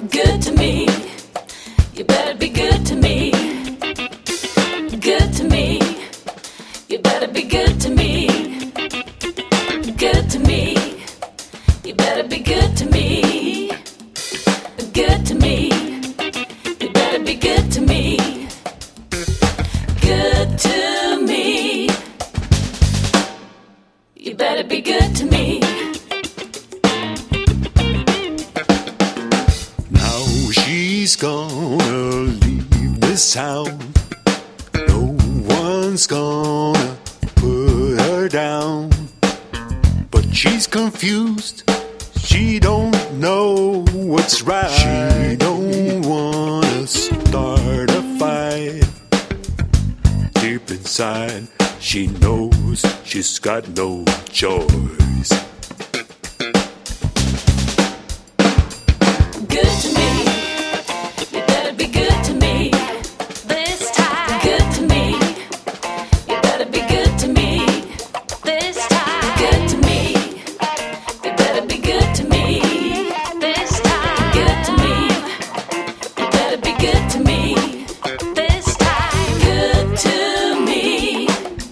good to me. You better be good to me. Good to me. You better be good to me. Good to me. You better be good to me. Good to me. You better be good to me. Good to me. You better be good to me. Now she's gonna leave this town. No one's gonna put her down. But she's confused. She don't know what's right. She don't wanna start a fight. Deep inside, she knows she's got no choice. Good to me. You better be good to me. This time. Good to me. You better be good to me. This time. Good to me. You better be good to me. This time. Good to me. You better be good to me. This time. Good to me.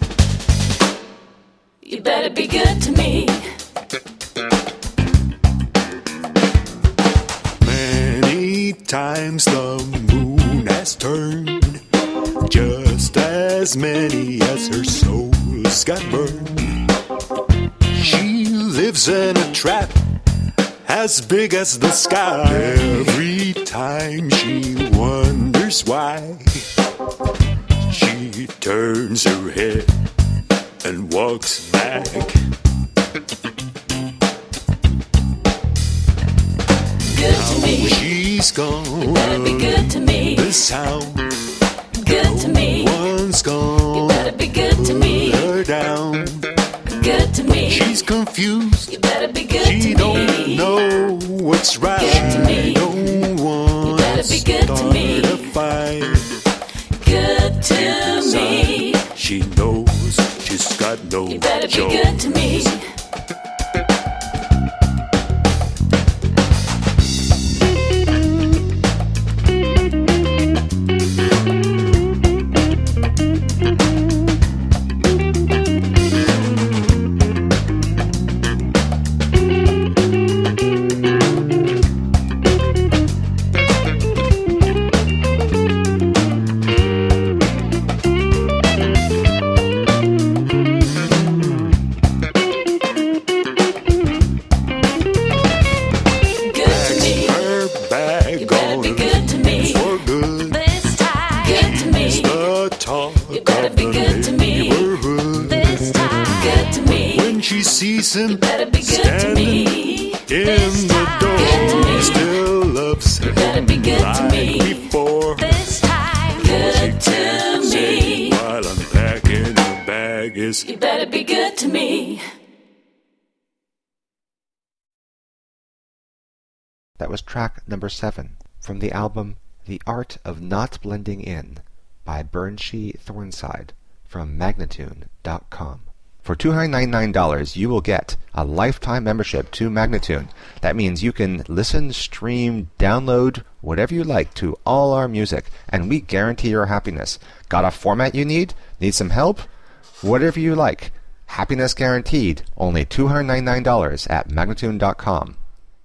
You better be good to me. Many times the moon has turned, just as many as her soul's got burned. She lives in a trap as big as the sky. Every time she wonders why, she turns her head and walks back. Good to me. She's gone. You better be good to me. This town. Good to me. One's gone. You better be good to me. Put her down. Good to me. She's confused. You better be good to me. She don't know what's right. Good to me. She don't want You better be good to start me. a fight. Good to me. She knows she's got no You better be choice. good to me. Good to me. Her bag You better be good to me. for good. This time. Good to me. The talk You better of be the good to me. neighborhood. This time. Good to me. When she sees him You better be good to standing me. in This the time. door, Good to me. still loves him better be good to like me. before. This time. Good to me. While unpacking the bag is You better be good to me. That was track number 7 from the album The Art of Not Blending In by Burnshee Thornside from Magnatune.com. For $299, you will get a lifetime membership to Magnatune. That means you can listen, stream, download, whatever you like to all our music, and we guarantee your happiness. Got a format you need? Need some help? Whatever you like. Happiness guaranteed. Only $299 at Magnatune.com.